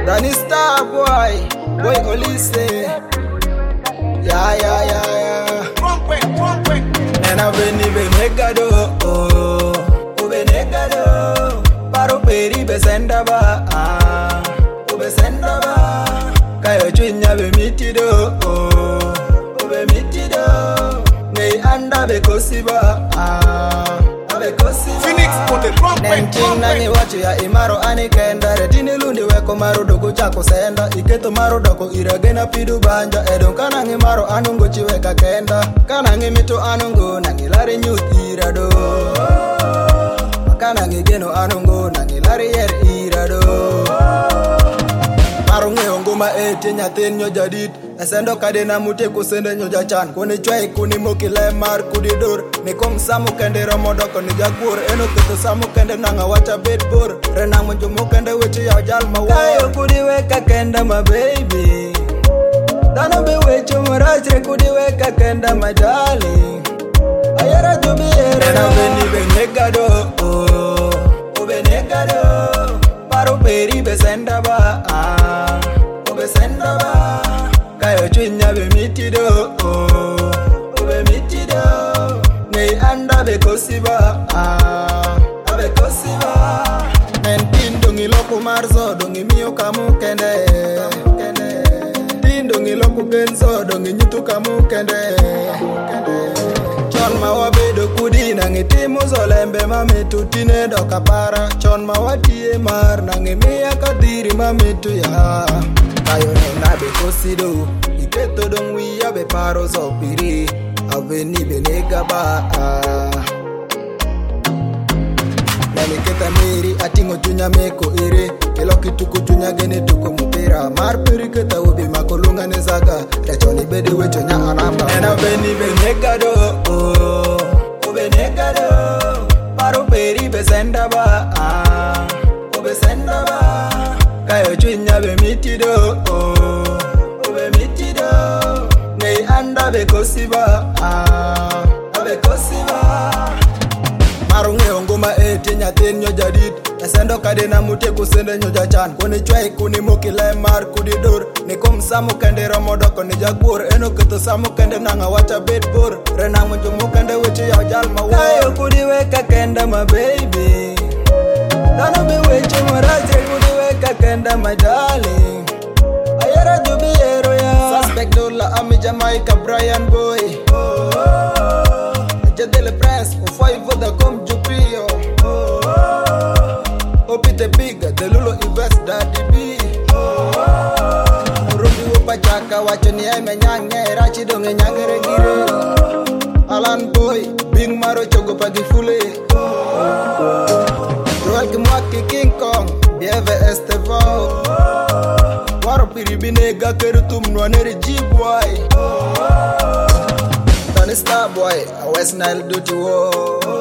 Danny Star boy, boy Olise. Yeah. Nena beni benegado, benegado. Paro peri besenda ba, besenda ba. Kayo chunya be mitido, be mitido. Nei anda be kosiba, be kosiba. Phoenix for the Nenting nani wachi ya imaro anikenda. Retini lundi weko maro dogo chako senda. Iketo maro doko iragena pidu banja. Edon kanangi maro anungo chiweka kenda. Kanangi mito anungo nangi lari nyuth irado. Kanangi geno anungo nangi lari yer irado. Maro ngeo ngoma eti nyatin nyo jadid. Esendo kadena mute kusende nyo jachan. Kuni chwai kuni mokile mar kudidor. Nikom samu kende ramodoko ni jagur. Eno kito samu kende nanga wacha bedbor. Renang menjumu kende wechi ya jal mawar. Kayo kudi weka kende ma baby. Dano be wecho marachre kudi weka kende my darling. Ayara jubi ere. Nena beni benegado, benegado. Paro peri besenda ba, besenda ba. Kayo chunya be mitido, be mitido. Nei anda be kosiba, be kosiba. Men dongi loko marzo, dongi mio kamu kende. Dongi loko genzo, dongi nyutu kamu kende. Chon ma wabedo kudi nangi timu zolembe mami tutine doka para. Chon ma watie mar nangi miya kadiri mami tuya. Kayo nena be kosido, iketo dong wiya be paro zopiri. Aveni be nega ba. Nani keta miri atingo chunya meko ire. Kelo kituku chunya gene tuko mupira. Mar piri keta ubi makolunga nezaga. Rechoni bede wecho nya anamba. Nena beni be negado, benegado. Paro peri besenda ba, besenda ba. Kayo chunya be mitido, be mitido. Nei anda be kosiba, be kosiba. Maro ngeo ngoma eti nyatin nyo jadid. Esendo kadena mute kusende nyo jachan. Kuni chwai kuni mokile mar kudidor. Nikom samu kende ramodoko ni jagur. Eno kito samu kende nanga wacha bedbor. Renang menjumu kende wechi ya jal mawar. Kayo kudi weka kende ma baby. Dano be wecho marachre kudi weka kende my darling. Ayara jubi ero ya. Suspect dola ami Jamaica Brian boy. Jadele Prince ufai voda kom jupio. Opite biga delulo invest daddy B. Rubi wopachaka wacho ni eme nyange rachi donge nyangere gire. Alan boy bing maro chogo pagifule. Roel kimwaki King Kong bieve Estevao. Waro piribinega kerutum nwaneri G-boy. Danny Star boy, a West Nile duty war.